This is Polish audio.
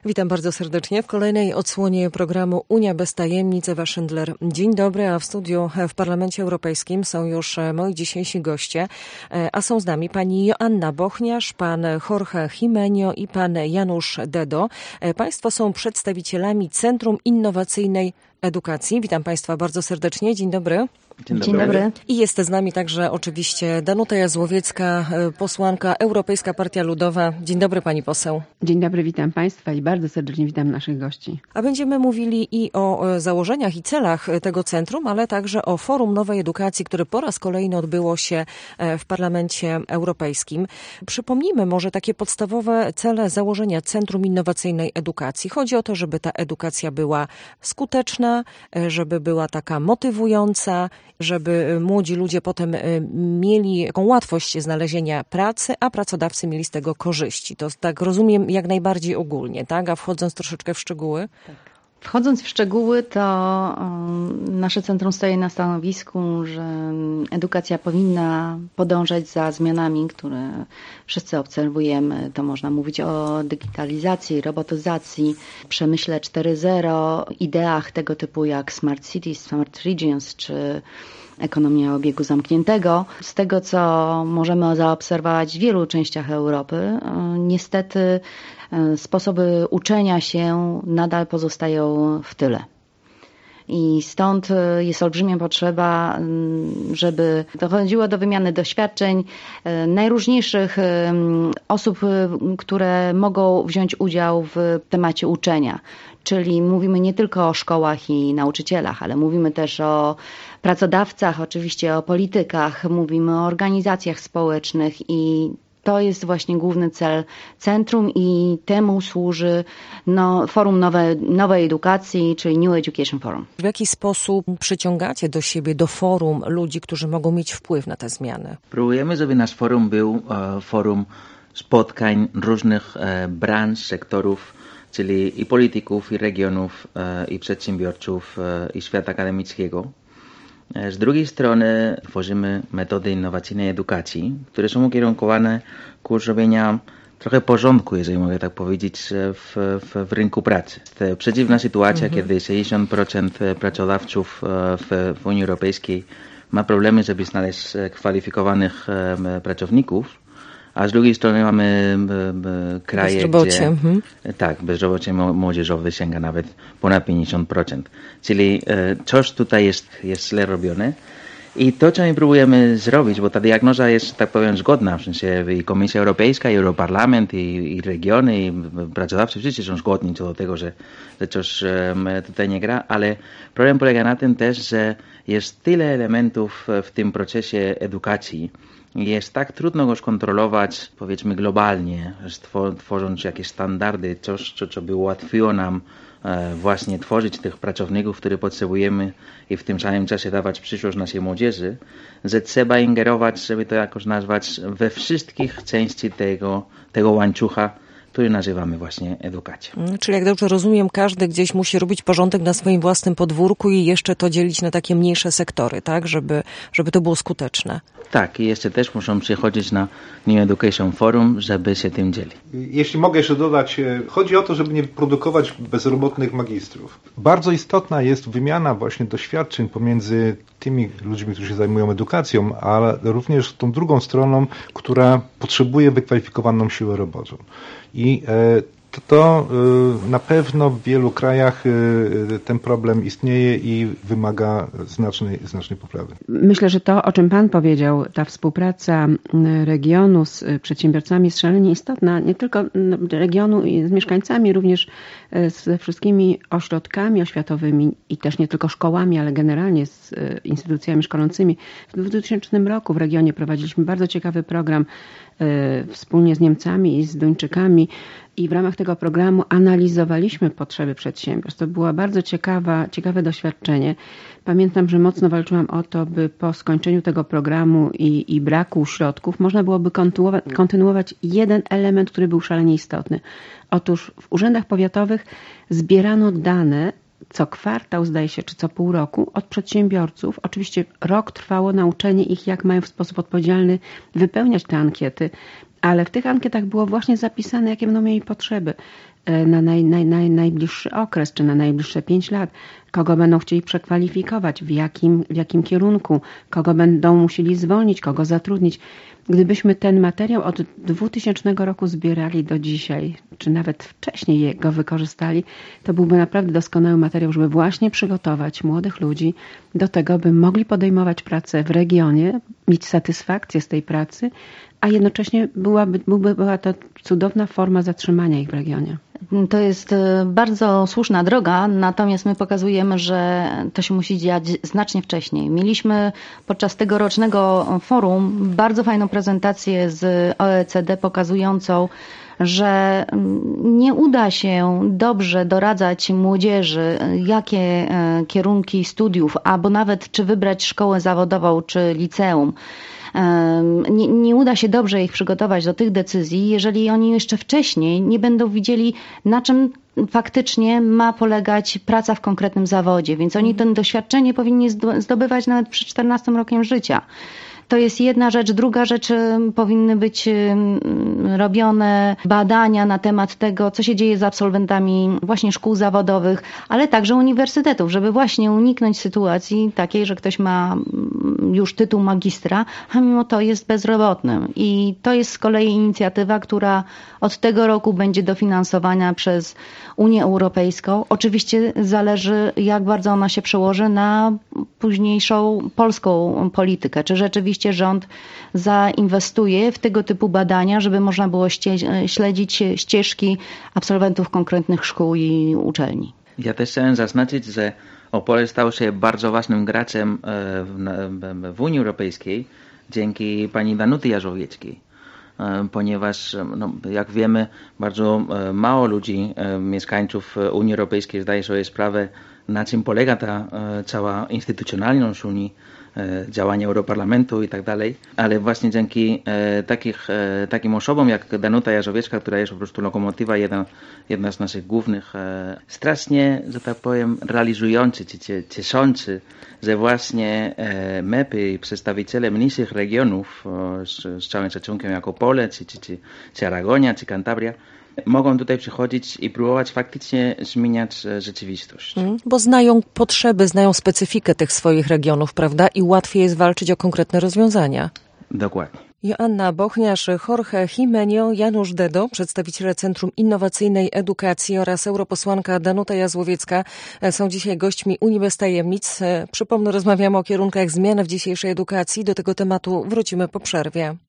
Witam bardzo serdecznie w kolejnej odsłonie programu Unia bez tajemnic. Ewa Szyndler. Dzień dobry, a w studiu w Parlamencie Europejskim są już moi dzisiejsi goście, a są z nami pani Joanna Bochniarz, pan Jorge Jimenio i pan Janusz Dedo. Państwo są przedstawicielami Centrum Innowacyjnej Edukacji. Witam państwa bardzo serdecznie. Dzień dobry. Dzień dobry. I jest z nami także oczywiście Danuta Jazłowiecka, posłanka Europejska Partia Ludowa. Dzień dobry pani poseł. Dzień dobry, witam państwa i bardzo serdecznie witam naszych gości. A będziemy mówili i o założeniach i celach tego centrum, ale także o Forum Nowej Edukacji, które po raz kolejny odbyło się w Parlamencie Europejskim. Przypomnijmy może takie podstawowe cele założenia Centrum Innowacyjnej Edukacji. Chodzi o to, żeby ta edukacja była skuteczna, żeby była taka motywująca, żeby młodzi ludzie potem mieli taką łatwość znalezienia pracy, a pracodawcy mieli z tego korzyści. To tak rozumiem jak najbardziej ogólnie, tak? A wchodząc troszeczkę w szczegóły? Tak. Wchodząc w szczegóły, to nasze centrum stoi na stanowisku, że edukacja powinna podążać za zmianami, które wszyscy obserwujemy. To można mówić o digitalizacji, robotyzacji, przemyśle 4.0, ideach tego typu jak smart cities, smart regions czy ekonomia obiegu zamkniętego. Z tego, co możemy zaobserwować w wielu częściach Europy, niestety sposoby uczenia się nadal pozostają w tyle. I stąd jest olbrzymia potrzeba, żeby dochodziło do wymiany doświadczeń najróżniejszych osób, które mogą wziąć udział w temacie uczenia. Czyli mówimy nie tylko o szkołach i nauczycielach, ale mówimy też o pracodawcach, oczywiście o politykach, mówimy o organizacjach społecznych i to jest właśnie główny cel centrum i temu służy Forum Nowej Edukacji, czyli New Education Forum. W jaki sposób przyciągacie do siebie, do forum ludzi, którzy mogą mieć wpływ na te zmiany? Próbujemy, żeby nasz forum był forum spotkań różnych branż, sektorów, czyli i polityków, i regionów, i przedsiębiorców, i świata akademickiego. Z drugiej strony tworzymy metody innowacyjnej edukacji, które są ukierunkowane ku zrobieniu trochę porządku, jeżeli mogę tak powiedzieć, w rynku pracy. Przeciwna sytuacja, kiedy 60% pracodawców w Unii Europejskiej ma problemy, żeby znaleźć kwalifikowanych pracowników, a z drugiej strony mamy kraje, bezrobocie. Gdzie tak, bezrobocie młodzieżowe sięga nawet ponad 50%. Czyli coś tutaj jest źle robione. I to, co my próbujemy zrobić, bo ta diagnoza jest, tak powiem, zgodna, w sensie i Komisja Europejska, i Europarlament, i regiony, i pracodawcy, wszyscy są zgodni co do tego, że coś tutaj nie gra, ale problem polega na tym też, że jest tyle elementów w tym procesie edukacji, jest tak trudno go skontrolować, powiedzmy globalnie, tworząc jakieś standardy, coś, co by ułatwiło nam właśnie tworzyć tych pracowników, które potrzebujemy i w tym samym czasie dawać przyszłość naszej młodzieży, że trzeba ingerować, żeby to jakoś nazwać, we wszystkich części tego łańcucha, który nazywamy właśnie edukacją. Czyli jak dobrze rozumiem, każdy gdzieś musi robić porządek na swoim własnym podwórku i jeszcze to dzielić na takie mniejsze sektory, tak? Żeby to było skuteczne. Tak, i jeszcze też muszą przychodzić na New Education Forum, żeby się tym dzielić. Jeśli mogę jeszcze dodać, chodzi o to, żeby nie produkować bezrobotnych magistrów. Bardzo istotna jest wymiana właśnie doświadczeń pomiędzy tymi ludźmi, którzy się zajmują edukacją, ale również tą drugą stroną, która potrzebuje wykwalifikowaną siłę roboczą. I to na pewno w wielu krajach ten problem istnieje i wymaga znacznej poprawy. Myślę, że to, o czym Pan powiedział, ta współpraca regionu z przedsiębiorcami jest szalenie istotna, nie tylko regionu z mieszkańcami, również ze wszystkimi ośrodkami oświatowymi i też nie tylko szkołami, ale generalnie z instytucjami szkolącymi. W 2000 roku w regionie prowadziliśmy bardzo ciekawy program wspólnie z Niemcami i z Duńczykami i w ramach tego programu analizowaliśmy potrzeby przedsiębiorstw. To było bardzo ciekawe doświadczenie. Pamiętam, że mocno walczyłam o to, by po skończeniu tego programu i braku środków można byłoby kontynuować jeden element, który był szalenie istotny. Otóż w urzędach powiatowych zbierano dane co kwartał, zdaje się, czy co pół roku od przedsiębiorców. Oczywiście rok trwało nauczenie ich, jak mają w sposób odpowiedzialny wypełniać te ankiety, ale w tych ankietach było właśnie zapisane, jakie będą mieli potrzeby. na najbliższy okres, czy na najbliższe 5 lat, kogo będą chcieli przekwalifikować, w jakim kierunku, kogo będą musieli zwolnić, kogo zatrudnić. Gdybyśmy ten materiał od 2000 roku zbierali do dzisiaj, czy nawet wcześniej go wykorzystali, to byłby naprawdę doskonały materiał, żeby właśnie przygotować młodych ludzi do tego, by mogli podejmować pracę w regionie, mieć satysfakcję z tej pracy, a jednocześnie była to cudowna forma zatrzymania ich w regionie. To jest bardzo słuszna droga, natomiast my pokazujemy, że to się musi dziać znacznie wcześniej. Mieliśmy podczas tegorocznego forum bardzo fajną prezentację z OECD pokazującą, że nie uda się dobrze doradzać młodzieży, jakie kierunki studiów, albo nawet czy wybrać szkołę zawodową, czy liceum. Nie uda się dobrze ich przygotować do tych decyzji, jeżeli oni jeszcze wcześniej nie będą widzieli, na czym faktycznie ma polegać praca w konkretnym zawodzie. Więc oni to doświadczenie powinni zdobywać nawet przed 14 rokiem życia. To jest jedna rzecz. Druga rzecz, powinny być robione badania na temat tego, co się dzieje z absolwentami właśnie szkół zawodowych, ale także uniwersytetów, żeby właśnie uniknąć sytuacji takiej, że ktoś ma już tytuł magistra, a mimo to jest bezrobotnym. I to jest z kolei inicjatywa, która od tego roku będzie dofinansowana przez Unię Europejską. Oczywiście zależy, jak bardzo ona się przełoży na późniejszą polską politykę. Czy rzeczywiście rząd zainwestuje w tego typu badania, żeby można było śledzić ścieżki absolwentów konkretnych szkół i uczelni. Ja też chciałem zaznaczyć, że Opole stał się bardzo ważnym graczem w Unii Europejskiej dzięki pani Danuty Jazłowieckiej, ponieważ jak wiemy, bardzo mało ludzi, mieszkańców Unii Europejskiej zdaje sobie sprawę, na czym polega ta cała instytucjonalność Unii, działanie Europarlamentu i tak dalej, ale właśnie dzięki takim osobom jak Danuta Jazłowiecka, która jest po prostu lokomotywa, jedna z naszych głównych, strasznie, że tak powiem, realizujący, czy cieszący, że właśnie MEP-y i przedstawiciele mniejszych regionów, z całym szacunkiem jak Opole, czy Aragonia, czy Kantabria, mogą tutaj przychodzić i próbować faktycznie zmieniać rzeczywistość. Bo znają potrzeby, znają specyfikę tych swoich regionów, prawda? I łatwiej jest walczyć o konkretne rozwiązania. Dokładnie. Joanna Bochniarz, Jorge Jimenio, Janusz Dedo, przedstawiciele Centrum Innowacyjnej Edukacji oraz europosłanka Danuta Jazłowiecka są dzisiaj gośćmi Unii bez tajemnic. Przypomnę, rozmawiamy o kierunkach zmian w dzisiejszej edukacji. Do tego tematu wrócimy po przerwie.